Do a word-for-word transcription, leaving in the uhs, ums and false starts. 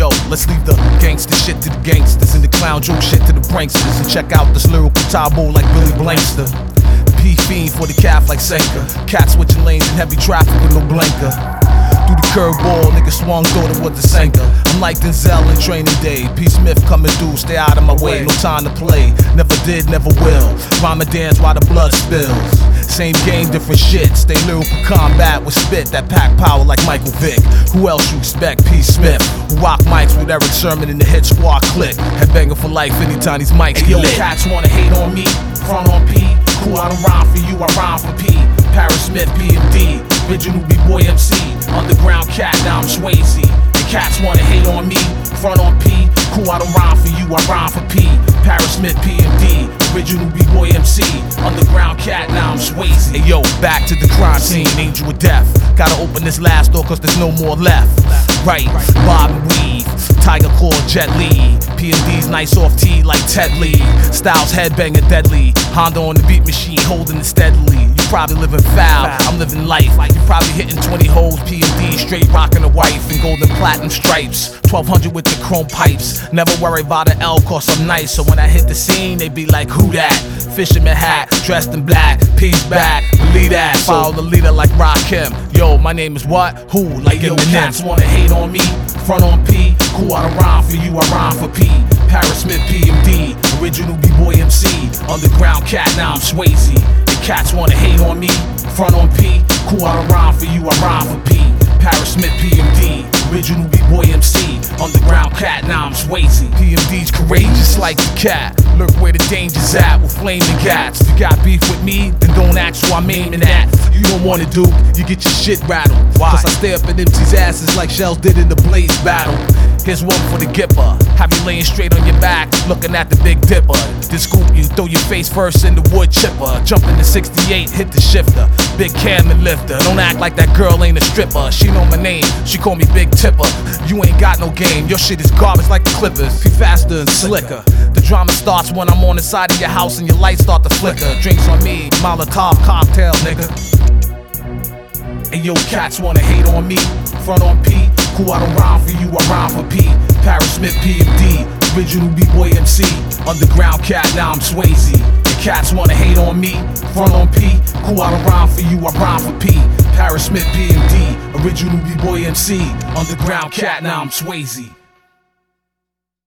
Yo, let's leave the gangster shit to the gangsters and the clown joke shit to the pranksters, and check out this lyrical taboo like Billy Blankster. P-Fiend for the calf like Senka. Cats switching lanes in heavy traffic with no blinker. Through the curveball, nigga swung, thought it was the Senka. I'm like Denzel in Training Day. P. Smith coming through, stay out of my way, no time to play. Never did, never will. Rhyme and dance while the blood spills. Same game, different shit. Stay lyrical combat with spit that pack power like Michael Vick. Who else you expect? P. Smith, who rock mics with Eric Sermon in the hit squad click. Headbanger for life anytime these mics get lit. Cats wanna hate on me, front on P. Cool, I don't rhyme for you, I rhyme for P. Paris Smith, P M D, original B-boy M C. Underground cat, now I'm Swayze. The cats wanna hate on me, front on P. Cool, I don't rhyme for you, I rhyme for P. Paris Smith, P M D, original B-boy M C. Underground cat, now I'm Swayze. Hey yo, back to the crime scene, angel of death. Gotta open this last door cause there's no more left. Right, bob and weave, Tiger Claw, Jet Li. P M D's nice off T like Ted Lee. Styles headbanger deadly. Honda on the beat machine, holding it steadily. You probably living foul, I'm living life. You probably hitting twenty holes, P M D straight rocking a wife in golden platinum stripes. twelve hundred with the chrome pipes. Never worry about an L cause I'm nice. So when I hit the scene, they be like, who that? Fisherman hat, dressed in black, P's back, believe that. Follow the leader like Rakim. Yo, my name is what? Who? Like Yo, Eminem. cats wanna hate on me, front on P. Cool, I don't rhyme for you, I rhyme for P. Paris Smith, P M D, original B-boy M C. Underground cat, now I'm Swayze. The cats wanna hate on me, front on P. Cool, I don't rhyme for you, I rhyme for P. Paris Smith, P M D, original B-boy M C. Underground cat, now I'm Swayze. P M D's courageous like the cat. Lurk where the danger's at with flaming gats. If you got beef with me, then don't ask who I'm aiming at. You don't wanna do, you get your shit rattled. Why? Cause I stay up in M C's asses like shells did in the Blaze battle. Here's one for the Gipper. Have you laying straight on your back, looking at the Big Dipper. Then scoop you, throw your face first in the wood chipper. Jump in the sixty-eight, hit the shifter. Big cam and lifter. Don't act like that girl ain't a stripper. She know my name, she call me Big Tipper. You ain't got no game, your shit is garbage like the Clippers. Be faster and slicker. The drama starts when I'm on the side of your house and your lights start to flicker. Drinks on me, Molotov cocktail, nigga. And yo, cats wanna hate on me, front on P. Cool, I don't rhyme for you, I rhyme for P. Paris Smith, P M D, original B-boy M C. Underground cat, now I'm Swayze. The cats wanna hate on me, front on P. Cool, I don't rhyme for you, I rhyme for P. Paris Smith, P M D, original B-boy M C. Underground cat, now I'm Swayze.